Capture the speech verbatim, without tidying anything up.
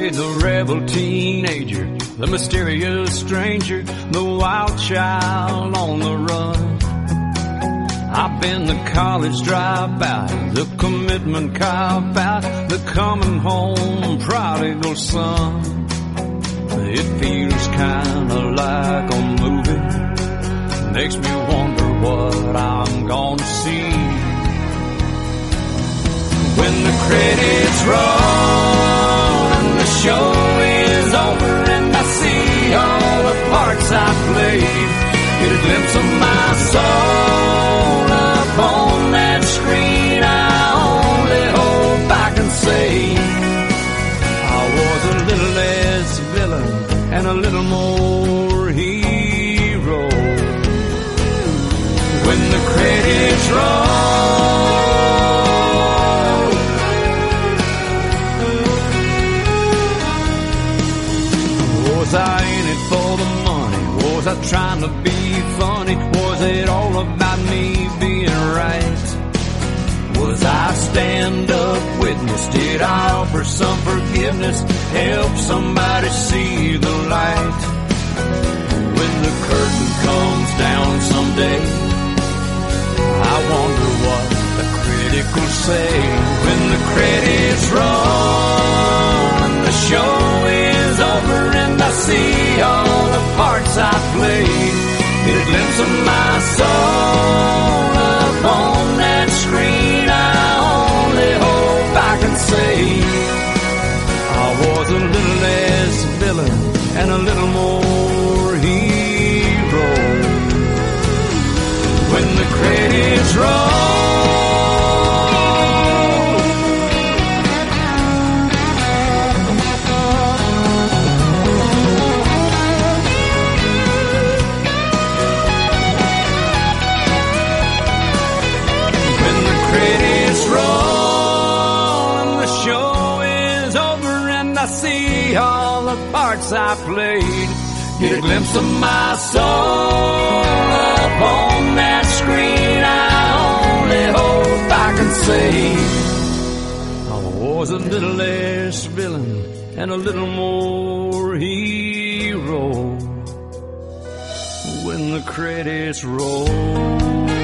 played the rebel teenager, the mysterious stranger, the wild child on the run. I've been the college dropout, the commitment cop-out, the coming home prodigal son. It feels kinda like a movie, makes me wonder what I'm gonna see. When the credits roll and the show is over and I see all the parts I played, get a glimpse of my soul up on that screen. I only hope I can say I was a little less villain and a little more hero. When the credits roll, was I in it for the money? Was I trying to be funny? Was it all about me being right? Was I stand-up witness? Did I offer some forgiveness? Help somebody see the light? When the curtain comes down someday, I wonder what the critic will say. When the credits roll and the show is over and I see all the parts I played, get a glimpse of my soul up on that screen. I only hope I can say I was a little less villain and a little more hero. When the credits roll, all the parts I played, get a glimpse of my soul up on that screen. I only hope I can say I was a little less villain and a little more hero. When the credits roll.